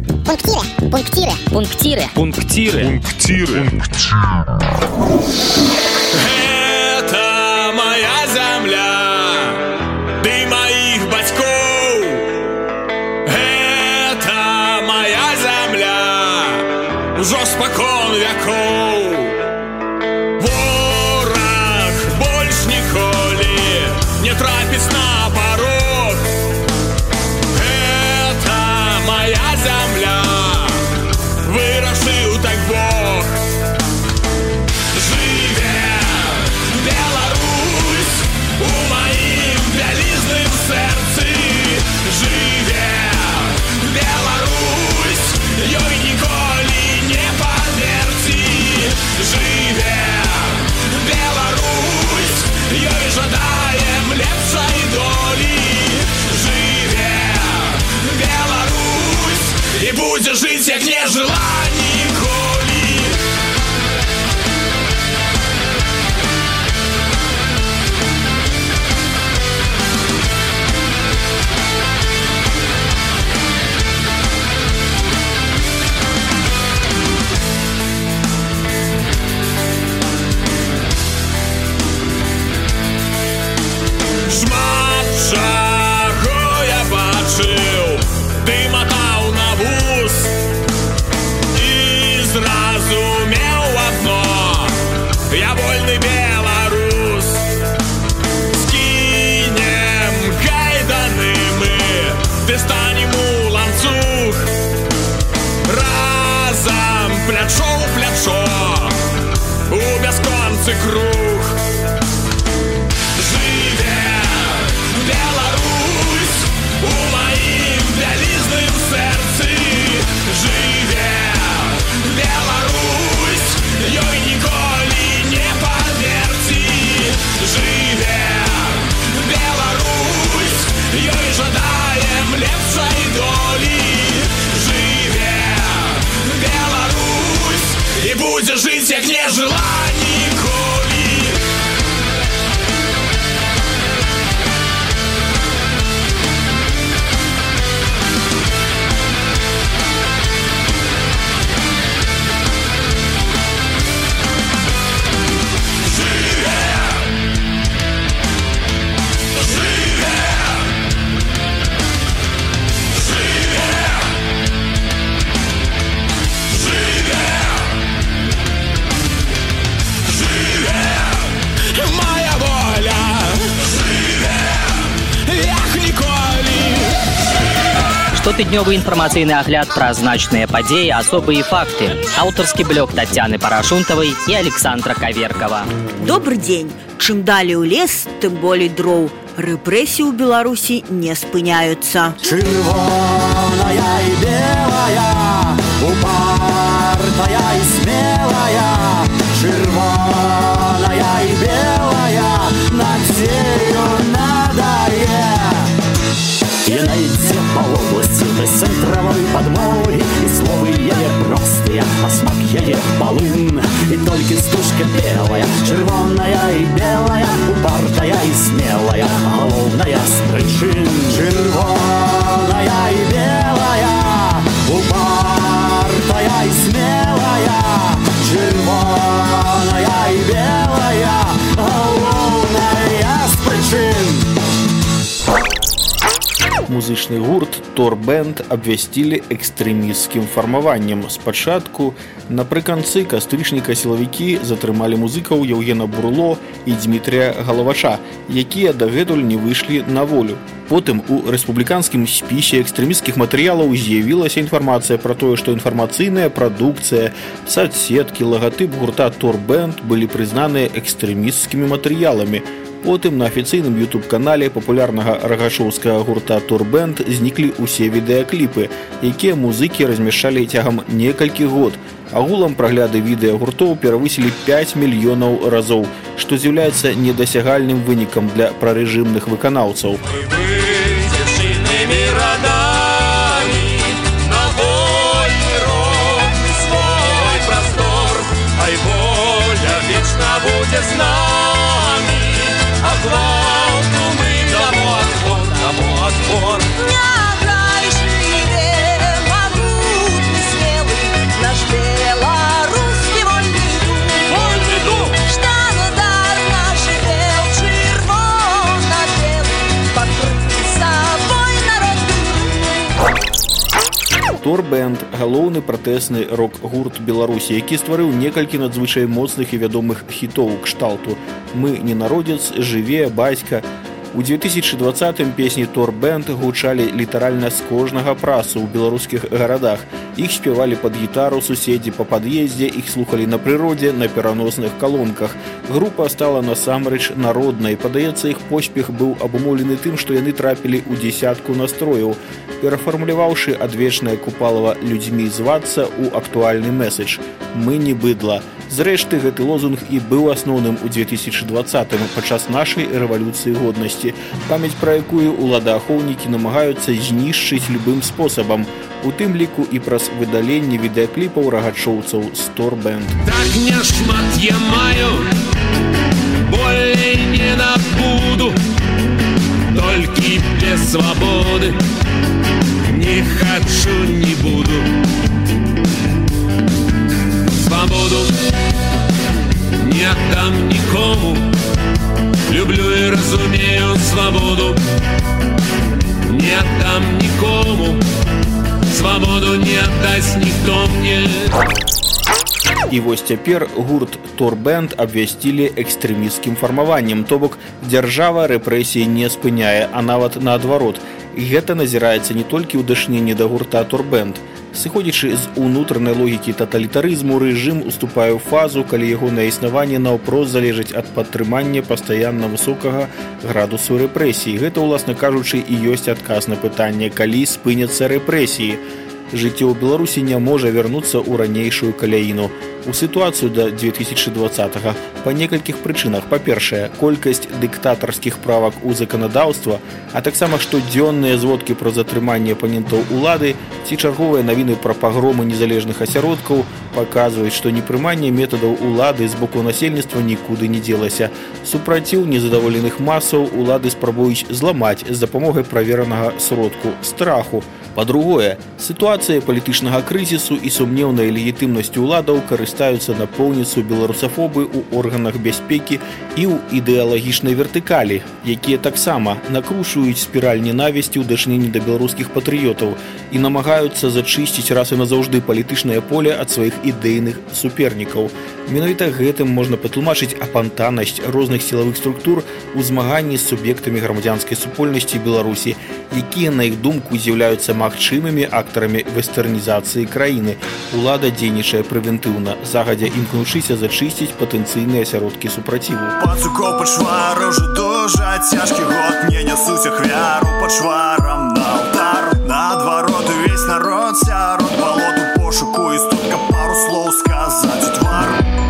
Пунктиры. Это моя земля, ты моих батьков. Это моя земля, уже спокон веков. Ворог больше ніколи не трапить на порог. Это моя земля, вырашил так Бог. Живе Беларусь у моим вялізным сердце. Живе Беларусь, ёй ніколи не памерці. Живе Беларусь, ёй жадаем лепшай долі. Живе Беларусь, і будзе жыць, як не жила ніколі. Шмат чаго я бачыў, ты матаў на вус і зразумеў адно: я вольны беларус. Скінем кайданы мы, ты станем у ланцуг, разам плячо ў плячо у бясконцы круг. Беларусь у моим вялізным сердце. Живе Беларусь, ёй ніколи не памерці. Живе Беларусь, ёй жадаем лепшай долі. Живе Беларусь, і будзе жыць, як не жила ніколі. Штотыднёвы інфармацыйны агляд пра значныя падзеі, асобы і факты. Аўтарскі блог Таццяны Парашунтавай і Александра Каверкова. Добрый день. Чым далей у лес, тым болей дроў. Рэпрэсіі ў Беларусі не спыняюцца. Чырвоная і белая, упартая і смелая. Чырвоная і белая, надзею надае. Яна ідзе па вобласці да цэнтравой падмогі, і словы яе простыя, а смак яе балын. І толькі стужка белая, чырвоная і белая, упартая і смелая, галоўная з прычын. Чырвоная і белая, упартая і смелая. Чырвоная і белая, галоўная з прычын. Музычны гурт «Торбэнд» абвясцілі экстрэмісцкім фармаваннем. Спачатку напрыканцы кастрычніка сілавікі затрымалі музыкаў Яўгена Бурло і Дмітрія Галавача, якія дагэтуль не выйшлі на волю. Потым у рэспубліканскім спісе экстрэмісцкіх матэрыялаў з'явілася інфармацыя пра тое, што інфармацыйная прадукцыя, садсеткі, лагатып гурта «Торбэнд» былі прызнаныя экстрэмісцкімі матэрыяламі. Потым на афіцыйным YouTube-канале папулярнага рагашоўскага гурта «Торбэнд» зніклі ўсе відэакліпы, якія музыкі размяшчалі цягам некалькі год. Агулам прагляды відэа гуртоў перавысілі 5 мільёнаў разоў, што з'яўляецца недасягальным вынікам для прарэжымных выканаўцаў. Не грай, жыве, Беларусь. Торбенд – галоўны пратэсны рок-гурт Беларусі, які стварыў некалькі надзвычай моцных і вядомых хітоў кшталту «Мы не народец», «Жыве», «Бацька». У 2020-м песні Торбенд гучалі літаральна з кожнага прасу ў беларускіх гарадах. Іх спявалі пад гітару суседзі па пад'ездзе, іх слухалі на прыродзе, на пераносных калонках. Група стала насамрэч народнай. Падаецца, іх поспех быў абумоўлены тым, што яны трапілі ў дзесятку настрояў, перафармуляваўшы адвечнае Купалава «Людзьмі звацца» ў актуальны месседж «Мы не быдла». Зрэшты, гэты лозунг і быў асноўным у 2020-м падчас нашай рэвалюцыі годнасці, памяць пра якую уладаахоўнікі намагаюцца знішчыць любым спосабам, у тым ліку і праз выдаленне відэакліпаў рагачоўцаў з Торбенд. Так няшмат я маю, болей не набуду, толькі без свабоды не хачу, не буду. Свободу не отдам никому, люблю и разумею свободу. Не отдам никому, свободу не отдаст никто мне. І вось цяпер гурт Торбенд абвясцілі экстрэмісцкім фармаваннем, то бок дзяржава рэпрэсіі не спыняе, а нават наадварот. Гэта назіраецца не толькі ў дачыненні да гурта Торбенд. Сыходзячы з унутранай логікі таталітарызму, рэжым уступае ў фазу, калі ягонае існаванне наўпрост залежыць ад падтрымання пастаянна высокага градусу рэпрэсіі. Гэта, уласна кажучы, і ёсць адказ на пытанне, калі спыняцца рэпрэсіі. Жыццё ў Беларусі не можа вярнуцца ў ранейшую каляіну, у сітуацыю да 2020-го па некалькіх прычынах. Па-першае, колькасць дыктатарскіх правак у заканадаўства, а таксама штодзённыя зводкі пра затрыманне апанентаў улады ці чарговыя навіны пра пагромы незалежных асяродкаў паказваюць, што непрыманне метадаў улады з боку насельніцтва нікуды не дзелася. Супраціў незадаволеных масаў улады спрабуюць зламаць з дапамогай праверанага сродку – страху. Па-другое, сітуацыя палітычнага крызісу і сумнеўная легітымнасць уладаў карыстаюцца напоўніцу беларусафобы ў органах бяспекі і ў ідэалагічнай вертыкалі, якія таксама накручваюць спіраль ненавісці ў дачыненні да беларускіх патрыётаў і намагаюцца зачысціць раз і назаўжды палітычнае поле ад сваіх ідэйных супернікаў. Менавіта гэтым можна патлумачыць апантанасць розных сілавых структур у змаганні з суб'ектамі грамадзянскай супольнасці Беларусі, якія, на іх думку, з'яўляюцца магчымымі актарамі вестэрнізацыі краіны. Улада дзейнічае прэвентыўна, загадзя імкнучыся зачысціць патэнцыйныя асяродкі супраціву. Пацукоў пачвар ужо дуже цяжкі год, не нясуць ахвяру пачварам на алтар. Наадварот, увесь народ сярод балоту пошуку і стутка пару слоў сказаць у твар.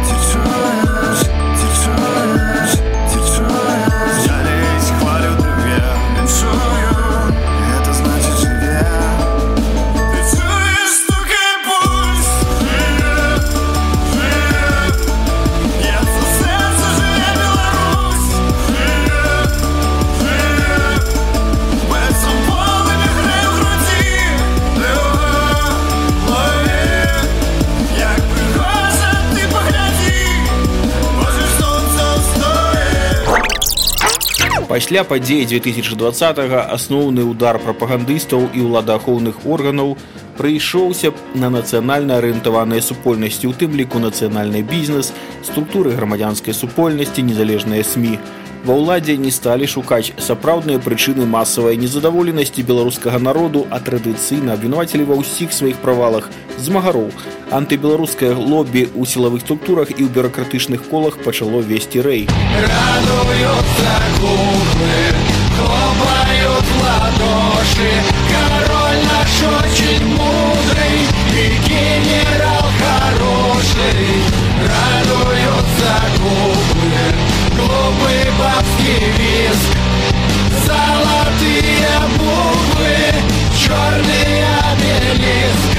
Пасля падзей 2020-го асноўны ўдар прапагандыстаў і ўладаахоўных органаў прыйшоўся на нацыянальна арыентаваныя супольнасці, у тым ліку нацыянальны бізнес, структуры грамадзянскай супольнасці, незалежныя СМІ. Ва ўладзе не сталі шукаць сапраўдныя прычыны масавай незадаволенасці беларускага народу, а традыцыйна абвінавацілі ва ўсіх сваіх правалах змагароў. Антыбеларускае лобі ў сілавых структурах і ў бюракратычных колах пачало весці рэй. Радуются куклы, хлопают в ладоши, король наш очень мудрый и генерал хороший. Радуются куклы, глупый бабский визг, золотые буквы, черный обелиск.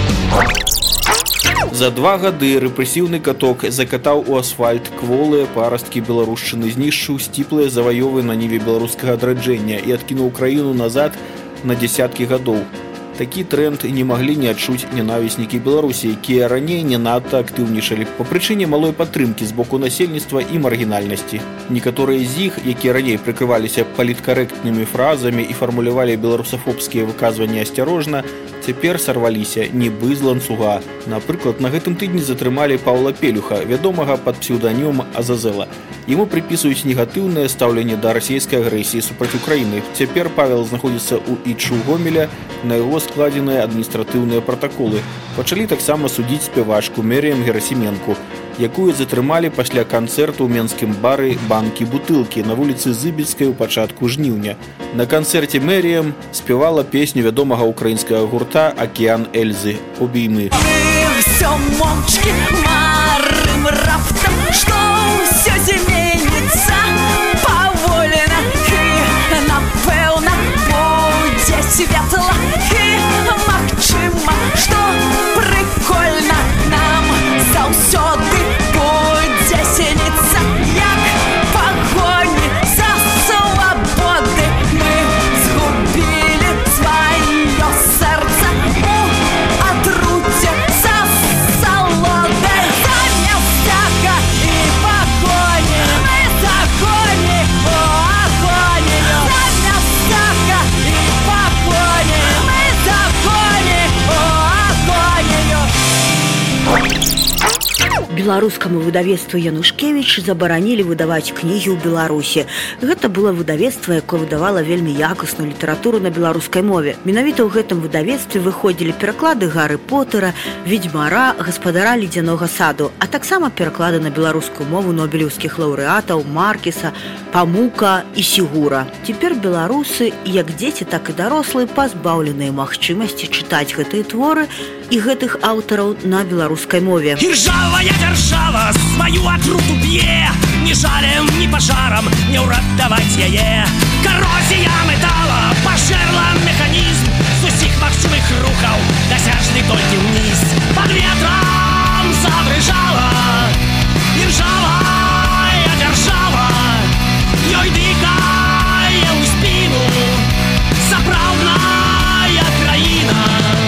За 2 гады рэпрэсіўны каток закатаў у асфальт кволыя парасткі беларушчыны, знішчыў сціплыя заваёвы на ніве беларускага адраджэння і адкінуў краіну назад на дзесяткі гадоў. Такі тренд не маглі не адчуць ненавіснікі Беларусі, якія раней не надта актыўнічалі па прычыне малой падтрымкі з боку насельніцтва і маргінальнасці. Некаторыя з іх, якія раней прыкрываліся паліткарэктнымі фразамі і фармулявалі беларусафобскія выказванні асцярожна, цяпер сарваліся нібы з ланцуга. Напрыклад, на гэтым тыдні затрымалі Паўла Пелюха, вядомага пад псеўданёмам Азазела. Яму прыпісваюць негатыўнае стаўленне да расійскай агрэсіі супраць Украіны. Цяпер Павел знаходзіцца ў ІЧУ Гомеля, на яго складзеныя адміністратыўныя пратаколы. Пачалі таксама судзіць спявачку Меріям Герасіменку, якую затрымалі пасля канцэрту ў менскім бары «Банкі-бутылкі» на вуліцы Зыбіцкай у пачатку жніўня. На канцэрце Меріям спявала песню вядомага украінскага гурта «Акіян Эльзы» «Обійми». Все молчки марым раптом, что все зменится повольно и напевно будет светло и магчыма, что прикольно нам заўсёды будет сниться, як погони за свободы мы згубили свое сердце у отруте за солоды, за мясяка и погони мы загони о агонию, за мясяка и погони мы загони о агонию. Беларускаму выдавецтву Янушкевіч забаранілі выдаваць кнігі ў Беларусі. Гэта было выдавецтва, якое выдавала вельмі якасную літаратуру на беларускай мове. Менавіта ў гэтым выдавецтве выходзілі пераклады Гары Потера, Ведзьмара, Гаспадара ледзянога саду, а таксама пераклады на беларускую мову нобелеўскіх лаўрэатаў Маркеса, Памука і Сігура. Цяпер беларусы, як дзеці, так і дарослыя, пазбаўленыя магчымасці чытаць гэтыя творы і гэтых аўтараў на беларускай мове. Іржавая дзяржава сваю атруту б'е, ні жалем, ні пажарам не ўратаваць яе. Карозія метала пажэрла механізм з усіх магчымых рухаў, дасяжны толькі ўніз. Пад ветрам задрыжала іржавая дзяржава, ёй дыхае ў спіну сапраўдная краіна.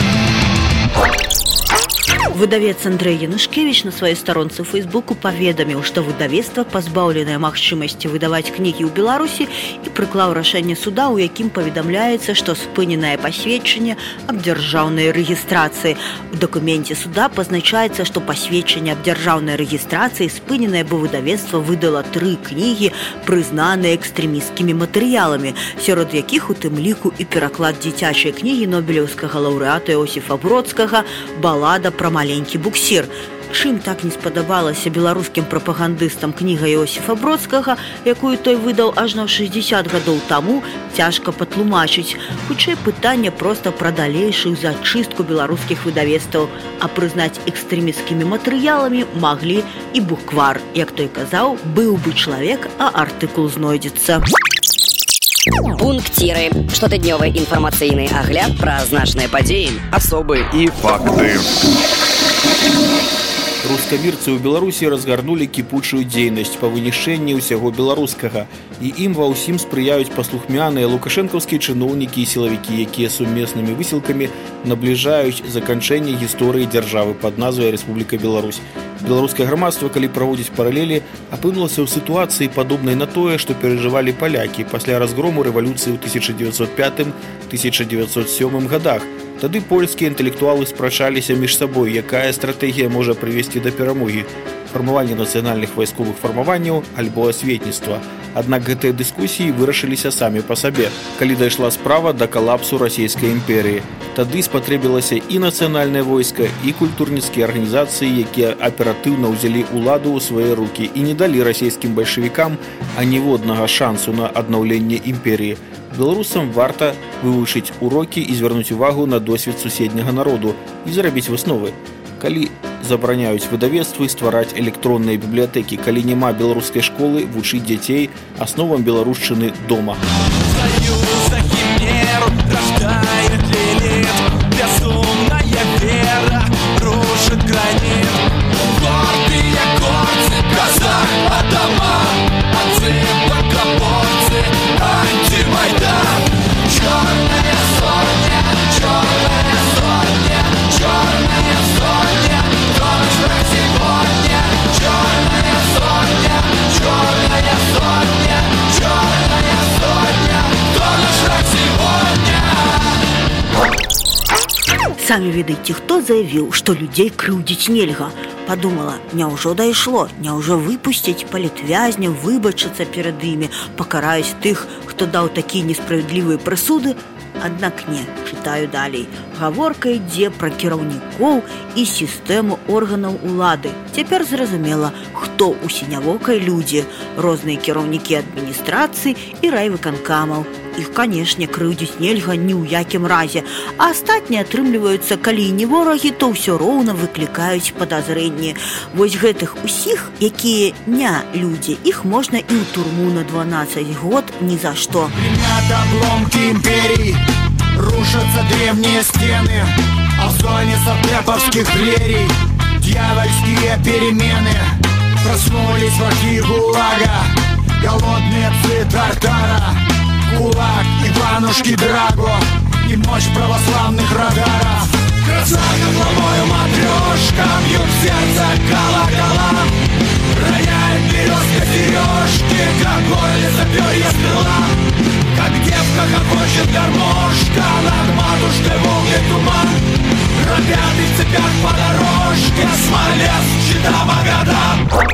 Выдавец Андрэй Янушкевіч на сваёй старонцы ў Фейсбуку паведаміў, што выдавецтва пазбаўленае магчымасці выдаваць кнігі ў Беларусі і прыклаў рашэнне суда, у якім паведамляецца, што спыненае пасведчанне аб дзяржаўнай рэгістрацыі. У дакуменце суда пазначаецца, што пасведчанне аб дзяржаўнай рэгістрацыі спыненае, бо выдавецтва выдала 3 кнігі, прызнаныя экстрэмісцкімі матэрыяламі, сярод якіх у тым ліку і пераклад дзіцячай кнігі нобелеўскага лаўрэата Іосіфа Бродскага «Балада пра маленькі буксір». Чым так не спадабалася беларускім прапагандыстам кніга Іосіфа Бродскага, якую той выдаў ажно 60 гадоў таму, цяжка патлумачыць. Хутчэй пытанне проста пра далейшую зачыстку беларускіх выдавецтваў, а прызнаць экстрэмісцкімі матэрыяламі маглі і буквар. Як той казаў, быў бы чалавек, а артыкул знойдзецца. Пунктиры. Штотыднёвы інфармацыйны агляд пра значныя падзеі, асобы і факты. Рускамірцы ў Беларусі разгарнулі кіпучую дзейнасць па вынішчэнні ўсяго беларускага, і ім ва ўсім спрыяюць паслухмяныя лукашэнкаўскія чыноўнікі і сілавікі, якія сумеснымі высілкамі набліжаюць заканчэнне гісторыі дзяржавы пад назвай Рэспубліка Беларусь. Беларускае грамадства, калі праводзіць паралелі, апынулася ў сітуацыі падобнай на тое, што перажывалі палякі пасля разгрому рэвалюцыі ў 1905-1907 годах. Тады польскія інтэлектуалы спрачаліся між сабой, якая стратэгія можа прывесці да перамогі – фармаванне нацыянальных вайсковых фармаванняў альбо асветніцтва. Аднак гэтыя дыскусіі вырашыліся самі па сабе, калі дайшла справа да калапсу расійскай імперіі. Тады спатрэбілася і нацыянальнае войска, і культурніцкія арганізацыі, якія аператыўна ўзялі ўладу ў свае рукі і не далі расійскім бальшавікам аніводнага шансу на аднаўленне імперіі. Беларусам варта вывучыць урокі і звярнуць увагу на досвед суседняга народу і зрабіць высновы. Калі забараняюць выдавецтвы ствараць электронныя бібліятэкі, калі няма беларускай школы, вучыць дзяцей асновам беларушчыны дома. Черная сотня, черная Самі ведаеце, хто заявіў, што людзей крыўдзіць нельга. Падумала, няўжо дайшло, няўжо выпусціць палітвязняў, выбачыцца перад імі, пакараюць тых, хто даў такія несправядлівыя прысуды? Аднак не, чытаю далей. Гаворка ідзе пра кіраўнікоў і сістэму органаў улады. Цяпер зразумела, хто ў сінявокай людзі, розныя кіраўнікі адміністрацыі і райвыканкамаў. Іх, канешне, крыўдзіць нельга ні ў якім разе, а астатнія атрымліваюцца, калі не ворагі, то ўсё роўна выклікаюць падазрэнні. Вось гэтых усіх, якія не людзі, іх можна і ў турму на 12 год ні за што. Гремят обломки империй, рушатся древние стены, а в зоне сапеповских клерий дьявольские перемены. Проснулись враги ГУЛАГа, голодные псы Тартара, кулак Иванушки Драго и мощь православных радаров. Красавка главою матрешка, бьют в сердце колокола, роняет березка сережки, как горлица перья с крыла. Как девка хохочет гармошка, над матушкой волны туман, робят в цепях по дорожке, Смоленск, Чита, Магадан.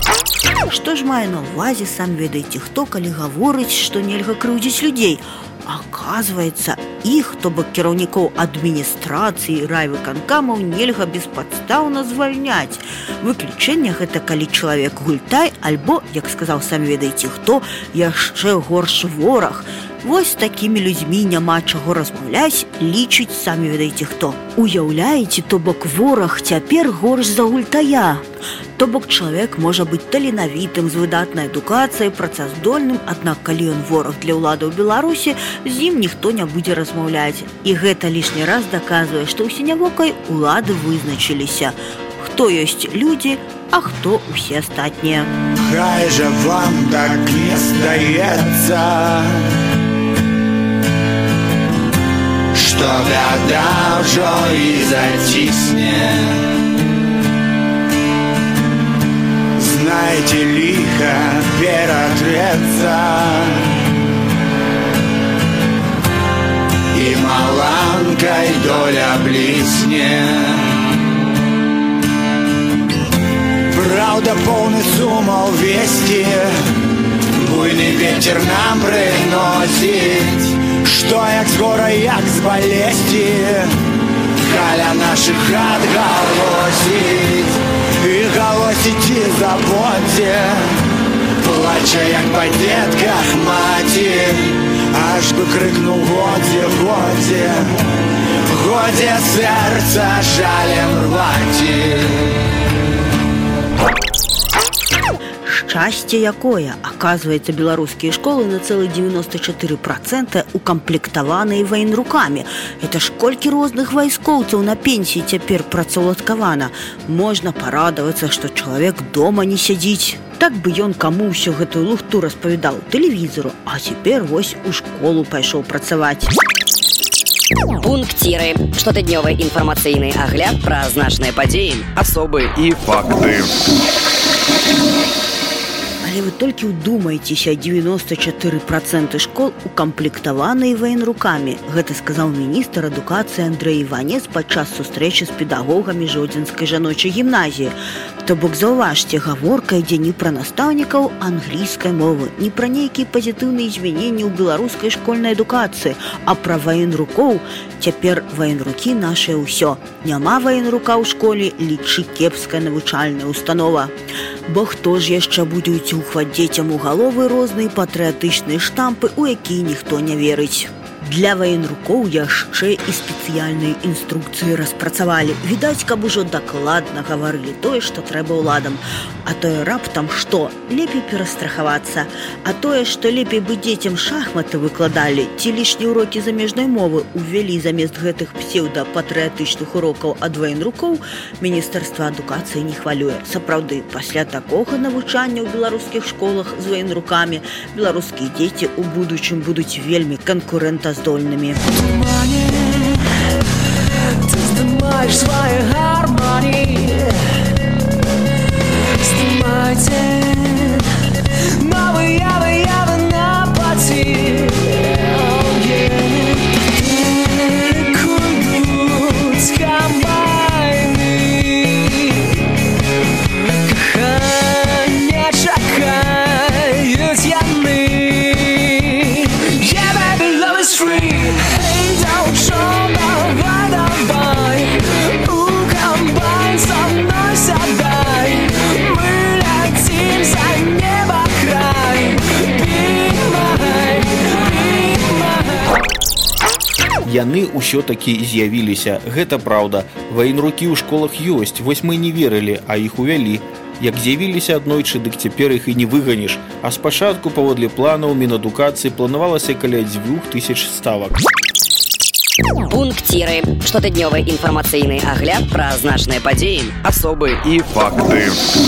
Што ж мае на ўвазе, сам ведаеце хто, калі гаворыць, што нельга крыўдзіць людзей? Аказваецца, іх, то бок кіраўнікоў адміністрацыі і райвыканкамаў нельга беспадстаўна звальняць. Выключэнне гэта калі чалавек гультай альбо, як сказаў сам ведаеце хто, яшчэ горш вораг. Вось з такімі людзьмі няма чаго размаўляць, лічыць самі ведаеце хто. Уяўляеце, то бок вораг цяпер горш за гультая. То бок чалавек можа быць таленавітым, з выдатнай адукацыяй, працаздольным, аднак калі ён вораг для ўлады ў Беларусі, з ім ніхто не будзе размаўляць. І гэта лішні раз даказвае, што ў сінявокай улады вызначыліся, хто ёсць людзі, а хто ўсе астатнія. Хай жа вам так не здаецца, што бяда ўжо і зацісне. Знайце, ліха ператрэцца, і маланкай доля блісне. Праўда, поўны сумаў весці, буйны вецер нам прыносіць, што як з гора, як з балесці, каля нашых хат галосіць. І галосіць і забодзе, плача як па дзетках маці, аж бы крыкнуў годзе, годзе, годзе сэрца жалем рваці. Шчасце якое, аказваецца, беларускія школы на цэлых 94% укамплектаваныя ваенрукамі. Это ж колькі розных вайскоўцаў на пенсіі цяпер працаўладкавана. Можна парадавацца, што чалавек дома не сядзіць. Так бы ён каму ўсю гэтую лухту распавядаў тэлевізору, а цяпер вось у школу пайшоў працаваць. Пунктиры. Штотыднёвы інфармацыйны агляд пра значныя падзеі, асобы і факты. Але вы толькі ўдумайцеся, 94% школ укамплектаваныя ваенрукамі. Гэта сказаў міністр адукацыі Андрэй Іванец падчас сустрэчы з педагогамі Жодзінскай жаночай гімназіі. То бок, заўважце, гаворка ідзе не пра настаўнікаў англійскай мовы, не пра нейкія пазітыўныя змяненні ў беларускай школьнай адукацыі, а пра ваенрукоў. Цяпер ваенрукі нашае ўсё. Няма ваенрука ў школе, лічы кепская навучальная установа. Бо хто ж яшчэ будзе уцюхваць дзецям у галовы розныя патрыятычныя штампы, у якія ніхто не верыць. Для ваенрукоў яшчэ і спецыяльныя інструкцыі распрацавалі. Відаць, каб ужо дакладна гаварылі тое, што трэба ўладам. А тое раптам што? Лепей перастрахавацца. А тое, што лепей бы дзецям шахматы выкладалі, ці лішнія ўрокі замежнай мовы увялі замест гэтых псеўда-патрыятычных урокаў ад ваенрукоў, Міністэрства адукацыі не хвалюе. Сапраўды, пасля такога навучання ў беларускіх школах з ваенрукамі беларускія дзеці ў будучым будуць вельмі канкурэнтаздольнымі. Ты здымаеш свае гармоніі, здымайце новыя выявы на паці. Кундуць Яны ўсё-такі з'явіліся. Гэта праўда. Ваенрукі ў школах ёсць. Вось мы не верылі, а іх увялі. Як з'явіліся аднойчы, дык цяпер іх і не выганіш. А спачатку, паводле планаў Мінадукацыі, планавалася каля 2000 ставак. Пунктиры. Штотыднёвы інфармацыйны агляд пра значныя падзеі, асобы і факты.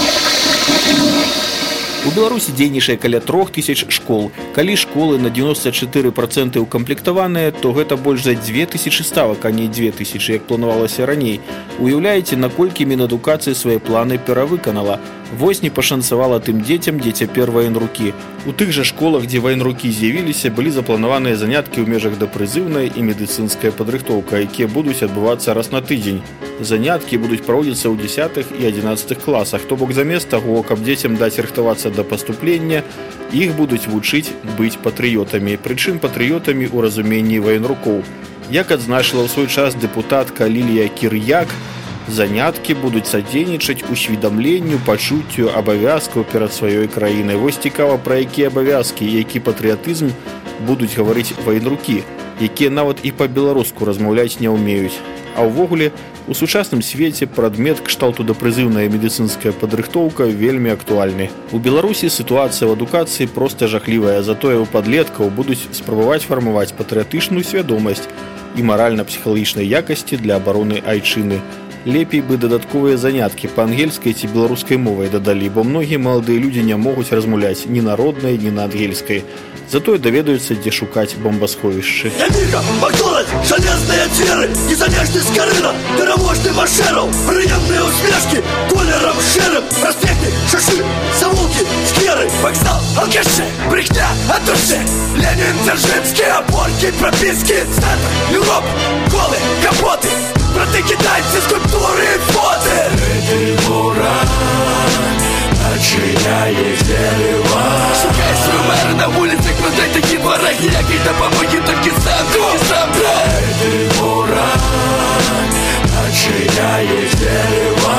У Беларусі дзейнічае каля 3000 школ. Калі школы на 94% укамплектаваныя, то гэта больш за 2000 ставак, а не 2000, як планавалася раней. Уяўляеце, наколькі Мінадукацыя свае планы перавыканала. Вось не пашанцавала тым дзецям, дзе цяпер ваенрукі. У тых жа школах, дзе ваенрукі з'явіліся, былі запланаваныя заняткі ў межах дапрызыўная і медыцынская падрыхтоўка, якія будуць адбывацца раз на тыдзень. Заняткі будуць праводзіцца ў 10 і 11 класах, то бок замест таго, каб дзецям даць рыхтавацца да паступлення, іх будуць вучыць быць патрыётамі, прычым патрыётамі ў разуменні ваенрукоў. Як адзначыла ў свой час дэпутатка Лілія Кір'як, заняткі будуць садзейнічаць усведамленню, пачуццю абавязкаў перад сваёй краінай. Вось цікава, пра якія абавязкі, які патрыятызм будуць гаварыць ваенрукі, якія нават і па-беларуску размаўляць не ўмеюць. А ўвогуле, у сучасным свеце прадмет кшталту дапрызыўная медыцынская падрыхтоўка вельмі актуальны. У Беларусі сітуацыя ў адукацыі проста жахлівая, затое ў падлеткаў будуць спрабаваць фармаваць патрыятычную свядомасць і маральна-псіхалагічнай якасці для абароны айчыны. Лепей бы дадатковыя заняткі па-ангельскай ці беларускай мовай дадалі, бо многія маладыя людзі не могуць размаўляць ні на роднай, ні на ангельскай. Затое даведаюцца, дзе шукаць бомбасховішчы. Яміка, Макдональдс, жалезные двери, незанежный скорына, дорожный маршеров, приемные усмешки, колером шерым, проспекты, шаши, завулки, скверы, вокзал, алкаши, брехня от души, Ленин, Дзержинский, опорки, прописки, центр, Европа, голы, капоты, браты китайцы, скульптуры, фото. Эти уран, начиняет дерева. Шукай свой мэр на улице, продай такие вороги, когда помоги только сам. Эти уран, начиняет дерева.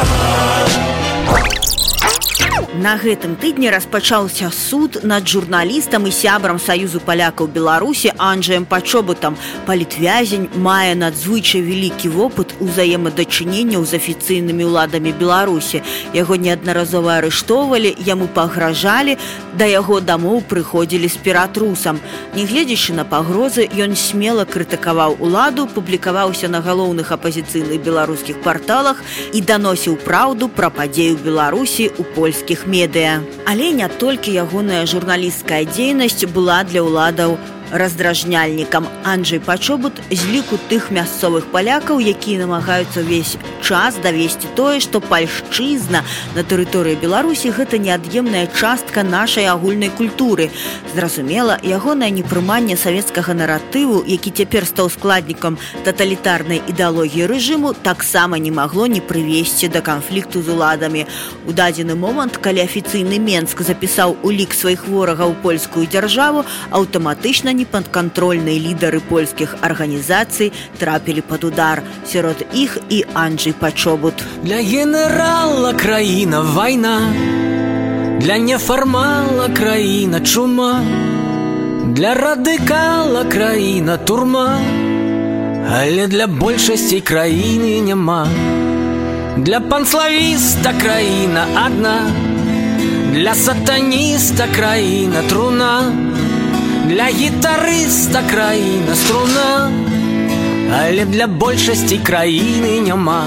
На гэтым тыдні распачаўся суд над журналістам і сябрам Саюзу палякаў Беларусі Анджаем Пачобутам. Палітвязень мае надзвычай вялікі вопыт узаемадачыненняў з афіцыйнымі ўладамі Беларусі. Яго неаднаразова арыштоўвалі, яму пагражалі, да яго дамоў прыходзілі з піратрусам. Нягледзячы на пагрозы, ён смела крытыкаваў уладу, публікаваўся на галоўных апазіцыйных беларускіх парталах і даносіў праўду пра падзею Беларусі ў польскіх медыа. Але не толькі ягоная журналісцкая дзейнасць была для ўладаў раздражняльнікам. Анджай Пачобут з ліку тых мясцовых палякаў, якія намагаюцца ўвесь час давесці тое, што пальшчызна на тэрыторыі Беларусі гэта неад'емная частка нашай агульнай культуры. Зразумела, ягонае непрыманне савецкага наратыву, які цяпер стаў складнікам таталітарнай ідэалогіі рэжыму, таксама не магло не прывесці да канфлікту з уладамі. У дадзены момант, калі афіцыйны Менск запісаў у лік сваіх ворагаў польскую дзяржаву, аўтаматычна непадкантрольныя лідары польскіх арганізацый трапілі пад удар. Сярод іх і Анджай Пачобут. Для генерала краіна вайна, для нефармала краіна чума, для радыкала краіна турма, але для большасці краіны няма. Для панславіста краіна адна, для сатаніста краіна труна, для гітарыста краіна струна, але для большасці краіны няма.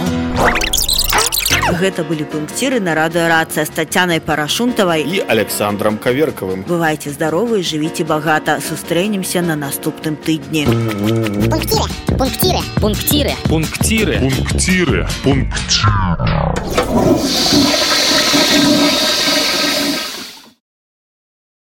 Гэта былі пунктиры на радыёрацыя з Тацянай Парашунтавай і Александром Каверкавым. Бывайце здаровы, жывіце багата. Сустрэнемся на наступным тыдні. Пунктиры. Пунктиры.